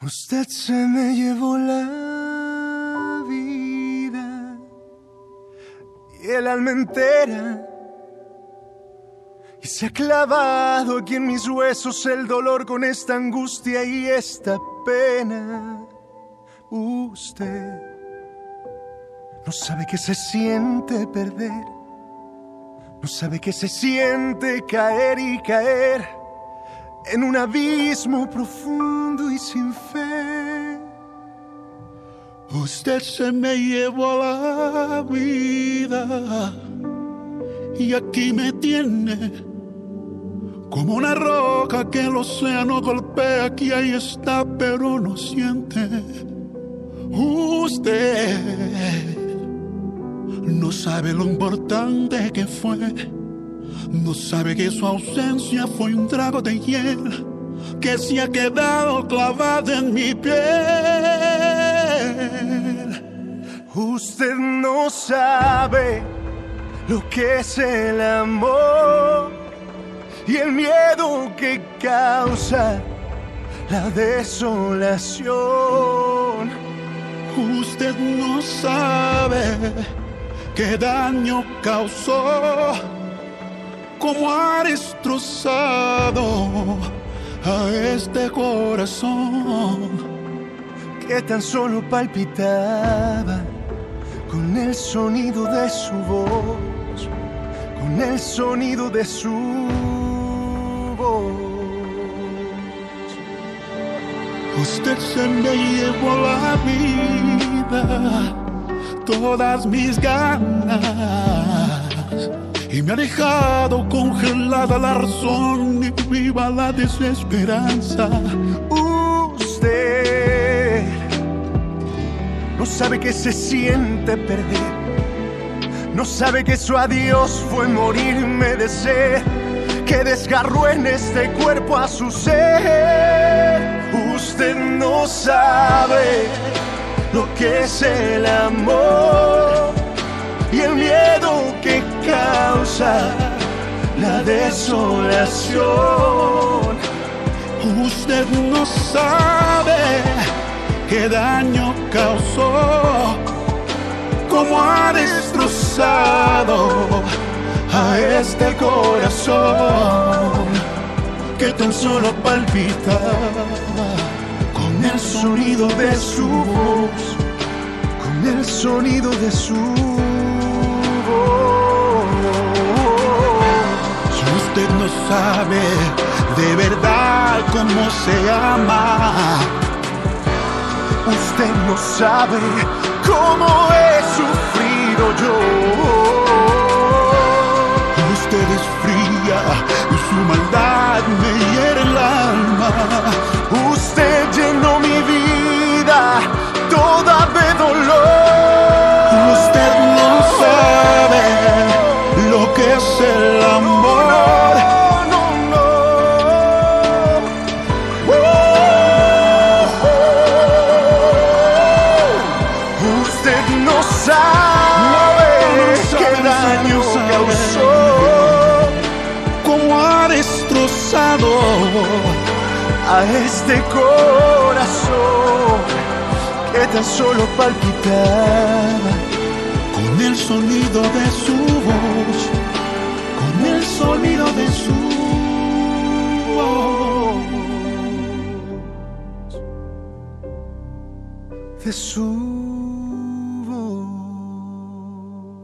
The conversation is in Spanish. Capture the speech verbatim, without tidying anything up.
Usted se me llevó la vida y el alma entera, y se ha clavado aquí en mis huesos el dolor con esta angustia y esta pena. Usted no sabe que se siente perder, no sabe que se siente caer y caer en un abismo profundo y sin fe. Usted se me llevó la vida y aquí me tiene como una roca que el océano golpea. Aquí ahí está, pero no siente. Usted no sabe lo importante que fue. No sabe que su ausencia fue un trago de hiel que se ha quedado clavado en mi piel. Usted no sabe lo que es el amor y el miedo que causa la desolación. Usted no sabe qué daño causó, cómo ha destrozado a este corazón que tan solo palpitaba con el sonido de su voz, con el sonido de su voz. Usted se me llevó la vida, todas mis ganas, y me ha dejado congelada la razón y viva la desesperanza. Usted no sabe que se siente perder, no sabe que su adiós fue morirme de sed, que desgarró en este cuerpo a su ser. Usted no sabe lo que es el amor y el miedo que causa la desolación. Usted no sabe qué daño causó, cómo ha destrozado a este corazón que tan solo palpitaba con el sonido de su voz, con el sonido de su voz. Si usted no sabe de verdad cómo se ama, usted no sabe cómo he sufrido yo. Usted es fría y su maldad me hiere el alma. Usted llenó mi vida toda de dolor. Usted no sabe lo que es el amor. No, no, no. Usted no sabe qué daño causó, cómo ha destrozado a este corazón que tan solo palpitaba con el sonido de su voz, con el sonido de su voz, de su